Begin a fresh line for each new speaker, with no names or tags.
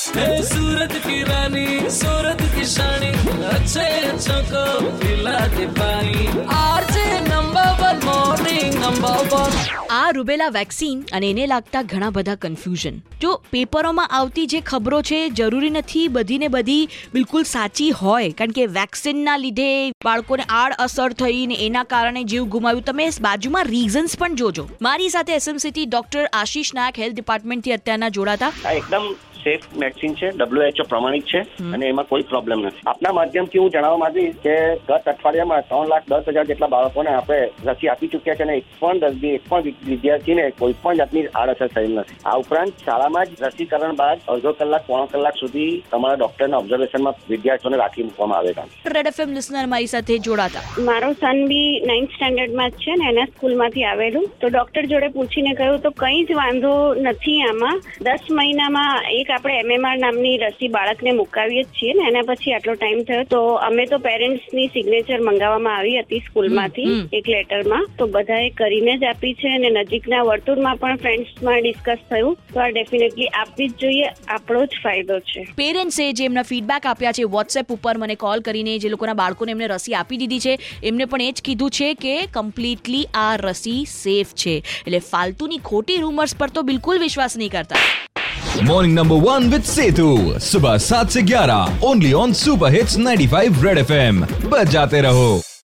सूरत की रानी, सूरत की शानी, अच्छे अच्छों को पिला दे पानी। RJ number 1 morning number 1।
આ રૂબેલા વેક્સિન અને એને લાગતા ઘણા બધા કન્ફ્યુઝન. જો પેપરોમાં આવતી જે ખબરો છે જરૂરી નથી બધીને બધી બિલકુલ સાચી હોય, કારણ કે વેક્સિનના લીધે બાળકોને આડઅસર થઈ ને એના કારણે જીવ ગુમાવ્યું. તમે બાજુમાં રીઝન્સ પણ જોજો. મારી સાથે એસએમસીટી ડોક્ટર આશીષ નાયક હેલ્થ ડિપાર્ટમેન્ટથી અત્યારના જોડાતા.
એકદમ સેફ વેક્સિન છે, WHO પ્રમાણિત છે અને એમાં કોઈ પ્રોબ્લેમ નથી. આપના માધ્યમથી હું જણાવવા માંગીશ કે ગત અઠવાડિયામાં 3,10,000 જેટલા બાળકોને આપણે રસી આપી ચૂક્યા છે અને એક પણ દર્દી, એક પણ વિદ્યાર્થીને કોઈ પણ જાતની આડઅસર થયેલ નથી. આ ઉપરાંત શાળામાં જ રસીકરણ બાદ અડધો કલાક, પોણો કલાક સુધી તમારા ડોક્ટરના ઓબ્ઝર્વેશનમાં વિદ્યાર્થીઓને રાખી મૂકવામાં આવેલા.
રેડ એફએમ લિસનર મારી સાથે જોડાતા.
મારો સન બી 9th સ્ટેન્ડર્ડમાં જ છે ને એના સ્કૂલમાંથી આવેલું, તો ડોક્ટર જોડે પૂછીને કહ્યું તો કંઈ જ વાંધો નથી આમાં. 10 મહિનામાં એક આપણે MMR નામની રસી બાળકને મુકાવીએ જ છીએ ને, એના પછી આટલો ટાઈમ થયો તો અમે તો પેરેન્ટ્સની સિગ્નેચર મંગાવવામાં આવી હતી સ્કૂલમાંથી એક લેટરમાં, તો બધાએ કરીને જ આપી છે અને નજીકના વર્તુળમાં પણ ફ્રેન્ડ્સમાં ડિસ્કસ થયું તો આ ડેફિનેટલી આપવી જ જોઈએ, આપણો જ ફાયદો છે.
પેરેન્ટ્સે જે એમના ફીડબેક આપ્યા છે વોટ્સએપ ઉપર મને કોલ કરીને, જે લોકોના બાળકોને એમને રસી આપી દીધી છે એમને પણ એ જ કીધું છે કે કમ્પ્લીટલી આ રસી સેફ છે, એટલે ફાલતુની ખોટી રૂમર્સ પર તો બિલકુલ વિશ્વાસ નહીં કરતા.
मॉर्निंग नंबर 1 विद सेतु सुबह 7 से 11 only on Super Hits 95 Red FM. बजाते रहो.